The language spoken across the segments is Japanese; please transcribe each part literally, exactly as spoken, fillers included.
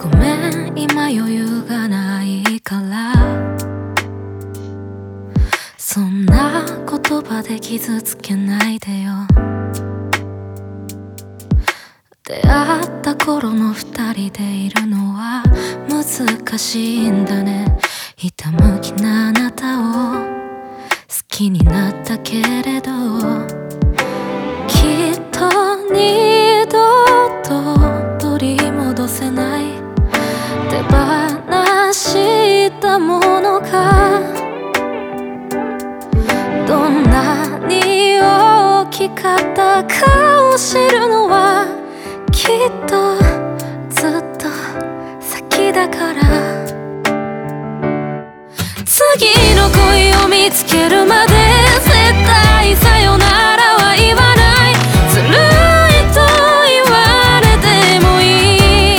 ごめん今余裕がないからそんな言葉で傷つけないでよ。出会った頃の二人でいるのは難しいんだね。ひたむきなあなたを好きになったけれどきっと二度と取り戻せない手放したものがどんなに大きかったかを知るのはきっとずっと先だから。次の恋を見つけるまで絶対さよならは言わない。ずるいと言われてもいい。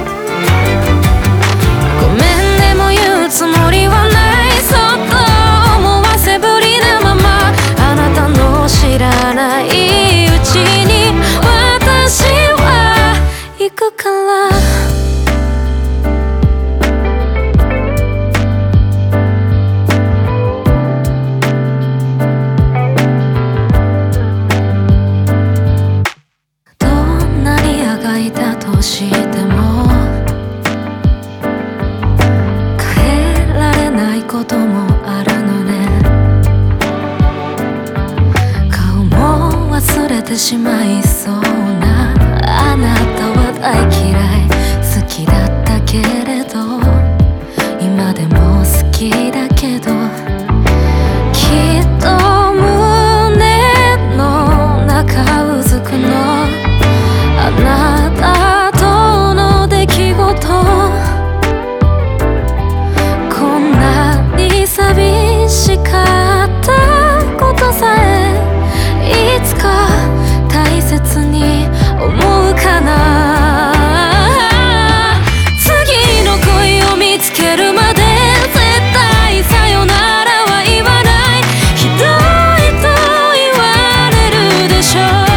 ごめんでも言うつもりはない。そっと思わせぶりなままあなたの知らないうちに私は行くから。しても変えられないこともあるのね。顔も忘れてしまいそうなあなたは大嫌い。好きだったけれど今でも好きだけどきっと胸の中うずくのあなたこんなに寂しかったことさえいつか大切に思うかな。次の恋を見つけるまで絶対さよならは言わない。ひどいと言われるでしょう。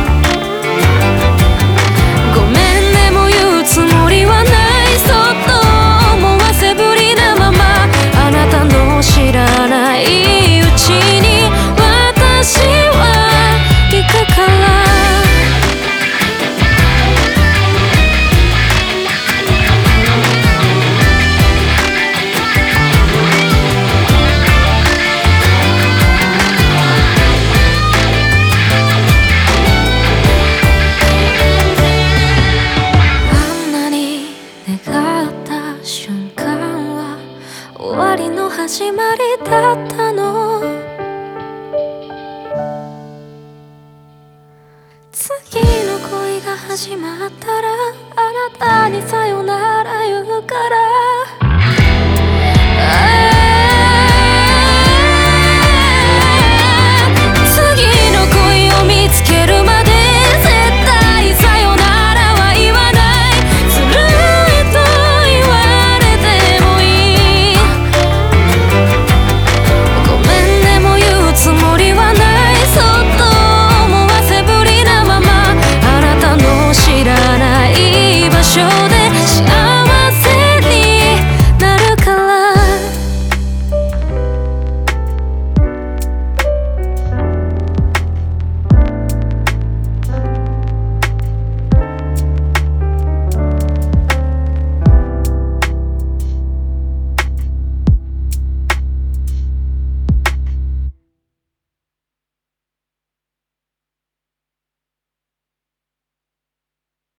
知らないうちに私は行くから。あんなに願った瞬間は終わりの始まりだったの。次の恋が始まったらあなたにさよなら